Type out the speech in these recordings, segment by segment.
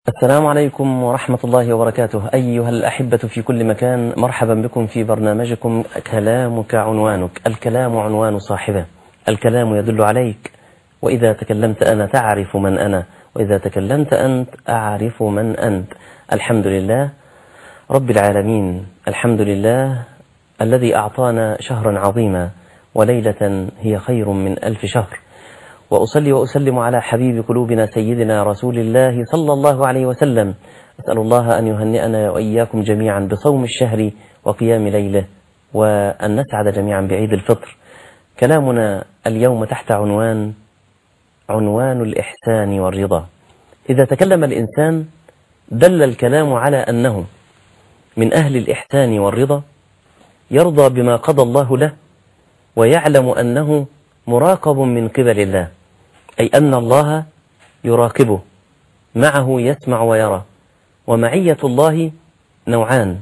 السلام عليكم ورحمة الله وبركاته. أيها الأحبة في كل مكان، مرحبا بكم في برنامجكم كلامك عنوانك. الكلام عنوان صاحبه، الكلام يدل عليك، وإذا تكلمت أنا تعرف من أنا، وإذا تكلمت أنت أعرف من أنت. الحمد لله رب العالمين، الحمد لله الذي أعطانا شهرا عظيما وليلة هي خير من 1000 شهر، وأصلي وأسلم على حبيب قلوبنا سيدنا رسول الله صلى الله عليه وسلم. أسأل الله أن يهنئنا وإياكم جميعا بصوم الشهر وقيام ليله، وأن نسعد جميعا بعيد الفطر. كلامنا اليوم تحت عنوان الإحسان والرضا. إذا تكلم الإنسان دل الكلام على أنه من أهل الإحسان والرضا، يرضى بما قضى الله له، ويعلم أنه مراقب من قبل الله، أي أن الله يراقبه، معه يسمع ويرى. ومعية الله نوعان،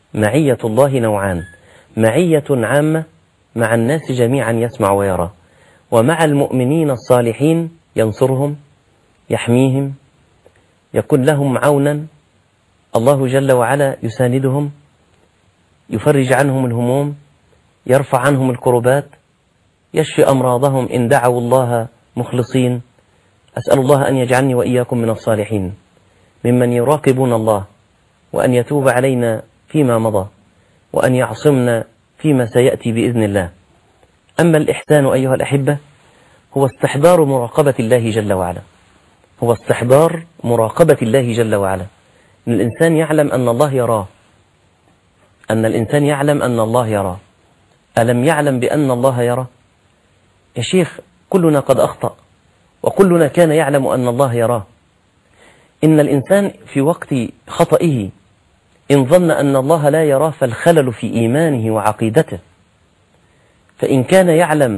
معية عامة مع الناس جميعا يسمع ويرى، ومع المؤمنين الصالحين ينصرهم، يحميهم، يكون لهم عونا، الله جل وعلا يساندهم، يفرج عنهم الهموم، يرفع عنهم الكربات، يشفي أمراضهم إن دعوا الله مخلصين. أسأل الله أن يجعلني وإياكم من الصالحين ممن يراقبون الله، وأن يتوب علينا فيما مضى، وأن يعصمنا فيما سيأتي بإذن الله. أما الإحسان أيها الأحبة هو استحضار مراقبة الله جل وعلا، هو استحضار مراقبة الله جل وعلا. إن الإنسان يعلم أن الله يراه، أن الإنسان يعلم أن الله يراه. ألم يعلم بأن الله يراه؟ يا شيخ كلنا قد أخطأ، وكلنا كان يعلم أن الله يراه. إن الإنسان في وقت خطئه إن ظن أن الله لا يراه فالخلل في إيمانه وعقيدته. فإن كان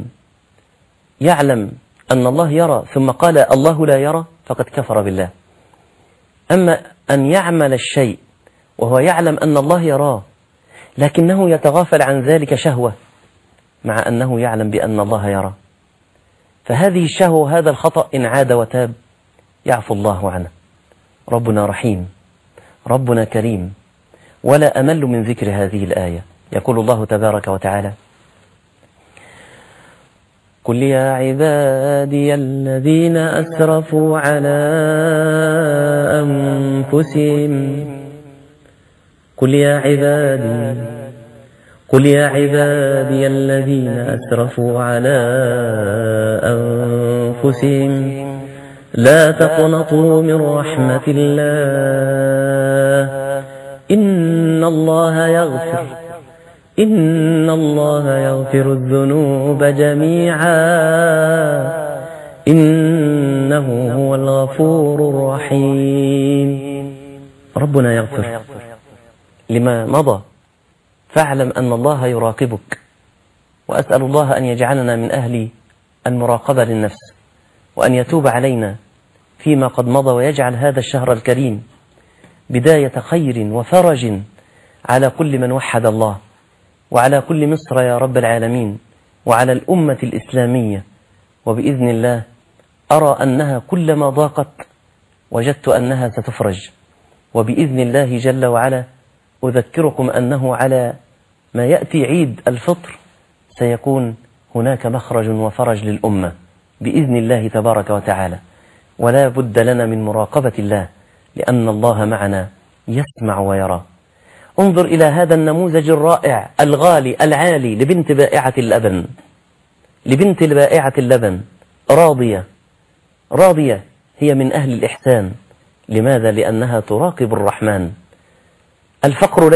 يعلم أن الله يرى ثم قال الله لا يرى فقد كفر بالله. أما أن يعمل الشيء وهو يعلم أن الله يراه لكنه يتغافل عن ذلك شهوة، مع أنه يعلم بأن الله يرى، فهذه الشهوة وهذا الخطأ إن عاد وتاب يعفو الله عنه. ربنا رحيم، ربنا كريم، ولا أمل من ذكر هذه الآية. يقول الله تبارك وتعالى: قل يا عبادي الذين أسرفوا على أنفسهم، قل يا عبادي الذين أسرفوا على أنفسهم لا تقنطوا من رحمة الله إن الله يغفر الذنوب جميعا إنه هو الغفور الرحيم. ربنا يغفر لما مضى، فاعلم أن الله يراقبك. وأسأل الله أن يجعلنا من أهل المراقبة للنفس، وأن يتوب علينا فيما قد مضى، ويجعل هذا الشهر الكريم بداية خير وفرج على كل من وحد الله، وعلى كل مصر يا رب العالمين، وعلى الأمة الإسلامية. وبإذن الله أرى أنها كلما ضاقت وجدت أنها ستفرج، وبإذن الله جل وعلا أذكركم أنه على ما يأتي عيد الفطر سيكون هناك مخرج وفرج للأمة بإذن الله تبارك وتعالى. ولا بد لنا من مراقبة الله، لأن الله معنا يسمع ويرى. انظر إلى هذا النموذج الرائع الغالي العالي لبنت بائعة اللبن، راضية، هي من أهل الإحسان. لماذا؟ لأنها تراقب الرحمن. الفقر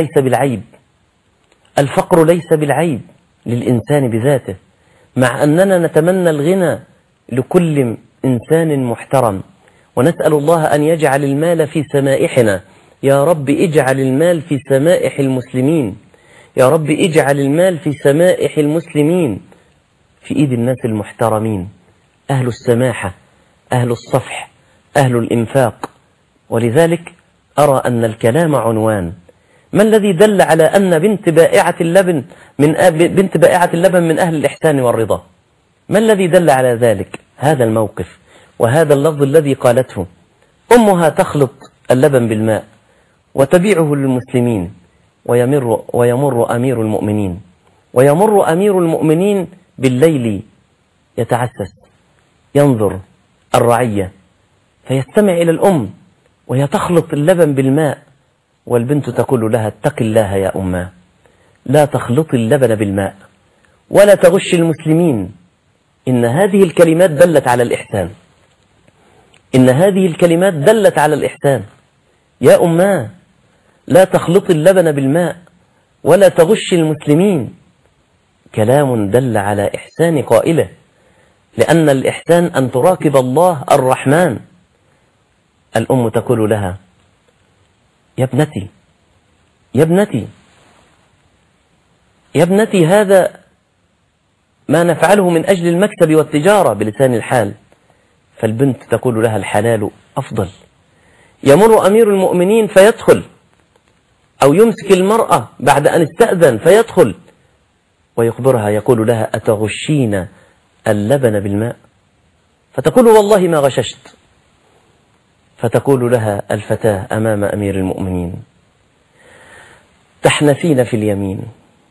ليس بالعيب للإنسان بذاته، مع أننا نتمنى الغنى لكل إنسان محترم، ونسأل الله أن يجعل المال في سمائحنا. يا رب اجعل المال في سمائح المسلمين، يا رب اجعل المال في سمائح المسلمين، في إيد الناس المحترمين، أهل السماحة، أهل الصفح، أهل الإنفاق. ولذلك أرى أن الكلام عنوان. ما الذي دل على أن بنت بائعة اللبن من أهل الإحسان والرضا؟ ما الذي دل على ذلك؟ هذا الموقف وهذا اللفظ الذي قالته. أمها تخلط اللبن بالماء وتبيعه للمسلمين، ويمر أمير المؤمنين، ويمر أمير المؤمنين بالليل يتعسس ينظر الرعية، فيستمع إلى الأم وهي تخلط اللبن بالماء، والبنت تقول لها: اتق الله يا أماه، لا تخلطي اللبن بالماء ولا تغش المسلمين. إن هذه الكلمات دلت على الإحسان، إن هذه الكلمات دلت على الإحسان. يا أماه، لا تخلطي اللبن بالماء ولا تغش المسلمين. كلام دل على إحسان قائله، لأن الإحسان أن تراقب الله الرحمن. الأم تقول لها: يا ابنتي، يا ابنتي، يا ابنتي، هذا ما نفعله من أجل المكسب والتجارة بلسان الحال. فالبنت تقول لها: الحلال أفضل. يمر أمير المؤمنين فيدخل، أو يمسك المرأة بعد أن استأذن فيدخل ويخبرها، يقول لها: أتغشين اللبن بالماء؟ فتقول: والله ما غششت. فتقول لها الفتاة أمام أمير المؤمنين: تحنثين في اليمين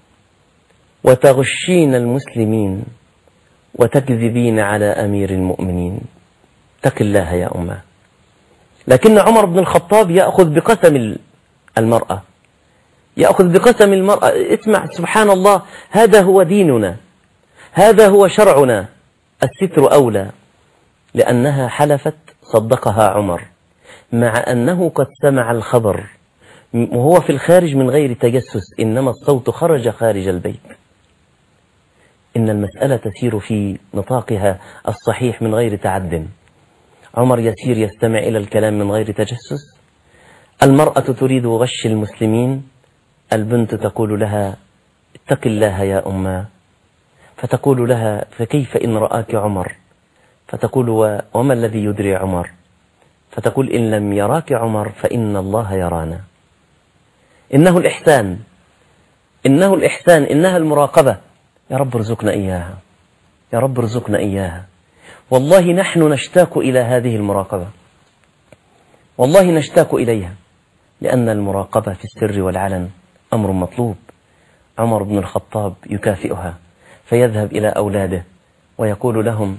وتغشين المسلمين وتكذبين على أمير المؤمنين، اتق الله يا أمه. لكن عمر بن الخطاب يأخذ بقسم المرأة، يأخذ بقسم المرأة. اسمع، سبحان الله، هذا هو ديننا، هذا هو شرعنا. الستر أولى، لأنها حلفت صدقها عمر، مع أنه قد سمع الخبر وهو في الخارج من غير تجسس، إنما الصوت خرج خارج البيت. إن المسألة تسير في نطاقها الصحيح من غير تعد. عمر يسير يستمع إلى الكلام من غير تجسس. المرأة تريد غش المسلمين، البنت تقول لها: اتق الله يا أماه. فتقول لها: فكيف إن رآك عمر؟ فتقول: وما الذي يدري عمر؟ فتقول: إن لم يراك عمر فإن الله يرانا. إنه الإحسان، إنه الإحسان، إنها المراقبة. يا رب ارزقنا إياها، يا رب ارزقنا إياها. والله نحن نشتاق إلى هذه المراقبة، والله نشتاق إليها، لأن المراقبة في السر والعلن أمر مطلوب. عمر بن الخطاب يكافئها، فيذهب إلى أولاده ويقول لهم: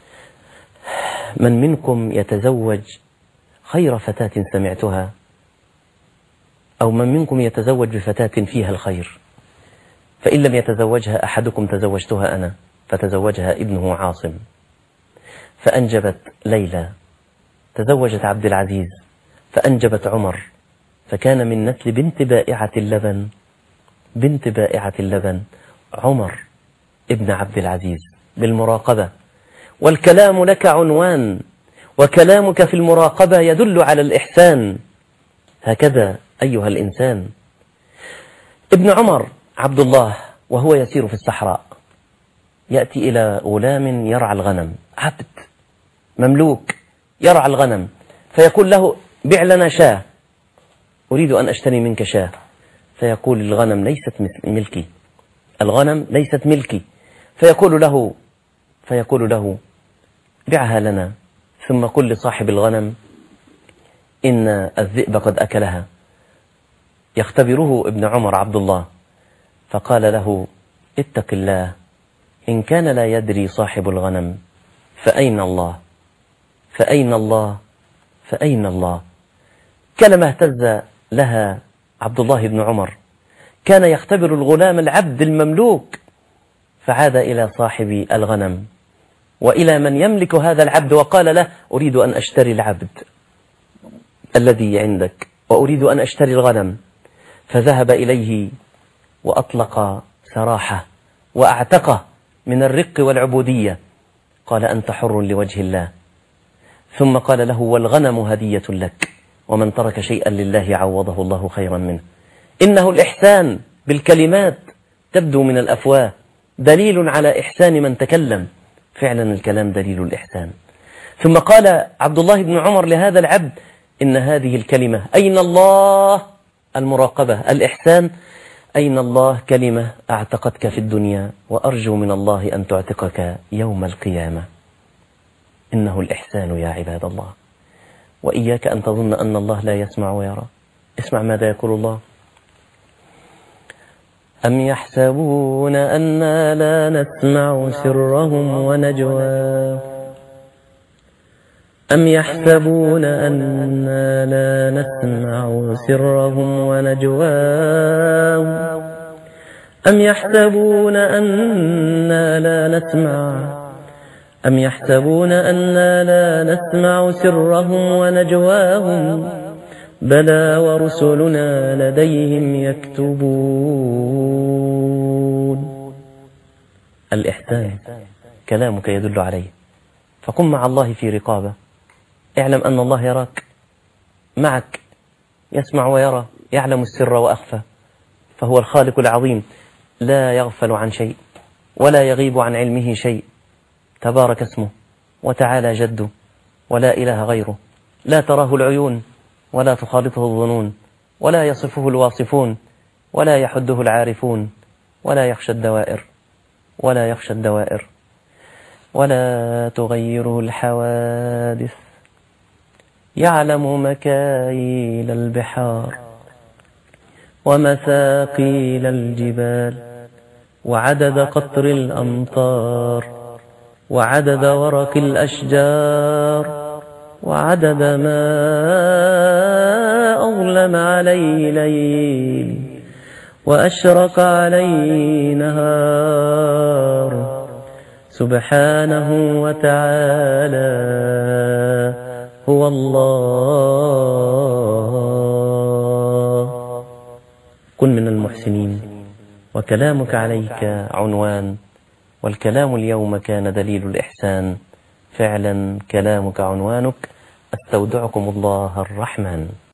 من منكم يتزوج خير فتاة سمعتها، أو من منكم يتزوج بفتاة فيها الخير؟ فإن لم يتزوجها أحدكم تزوجتها أنا. فتزوجها ابنه عاصم، فأنجبت ليلى. تزوجت عبد العزيز فأنجبت عمر، فكان من نسل بنت بائعة اللبن، بنت بائعة اللبن عمر ابن عبد العزيز، بالمراقبة. والكلام لك عنوان، وكلامك في المراقبة يدل على الإحسان. هكذا أيها الإنسان. ابن عمر عبد الله وهو يسير في الصحراء يأتي إلى غلام يرعى الغنم، عبد مملوك يرعى الغنم، فيقول له: بع لنا شاة، أريد أن أشتري منك شاة. فيقول: الغنم ليست ملكي، الغنم ليست ملكي. فيقول له: بعها لنا، ثم قل لصاحب الغنم إن الذئب قد أكلها. يختبره ابن عمر عبد الله، فقال له: اتق الله، إن كان لا يدري صاحب الغنم فأين الله؟ فأين الله؟ فأين الله؟ كلمة اهتز لها عبد الله بن عمر، كان يختبر الغلام العبد المملوك، فعاد إلى صاحب الغنم وإلى من يملك هذا العبد وقال له: أريد أن أشتري العبد الذي عندك، وأريد أن أشتري الغنم. فذهب إليه وأطلق سراحه وأعتقه من الرق والعبودية. قال: أنت حر لوجه الله. ثم قال له: والغنم هدية لك، ومن ترك شيئا لله عوضه الله خيرا منه. إنه الإحسان بالكلمات تبدو من الأفواه، دليل على إحسان من تكلم. فعلا الكلام دليل الإحسان. ثم قال عبد الله بن عمر لهذا العبد: إن هذه الكلمة أين الله، المراقبة، الإحسان، أين الله، كلمة أعتقتك في الدنيا وأرجو من الله أن تعتقك يوم القيامة. إنه الإحسان يا عباد الله. وإياك أن تظن أن الله لا يسمع ويرى. اسمع ماذا يقول الله: أم يحسبون أنا لا نسمع سرهم ونجواهم أم يحسبون أنا لا نسمع سرهم ونجواهم أم يحسبون أنا لا نسمع أم يحسبون أنا لا نسمع سرهم ونجواهم بلى ورسلنا لديهم يكتبون. الإحسان كلامك يدل عليه، فقم مع الله في رقابة. اعلم أن الله يراك معك، يسمع ويرى، يعلم السر وأخفى، فهو الخالق العظيم لا يغفل عن شيء ولا يغيب عن علمه شيء. تبارك اسمه وتعالى جده ولا إله غيره، لا تراه العيون ولا تخالطه الظنون ولا يصفه الواصفون ولا يحده العارفون ولا يخشى الدوائر ولا تغيره الحوادث. يعلم مكاييل البحار ومثاقيل الجبال وعدد قطر الأمطار وعدد ورق الأشجار وعدد ما أظلم عليه ليل وأشرق عليه نهار. سبحانه وتعالى هو الله. كن من المحسنين، وكلامك عليك عنوان، والكلام اليوم كان دليل الإحسان. فعلا كلامك عنوانك. أستودعكم الله الرحمن.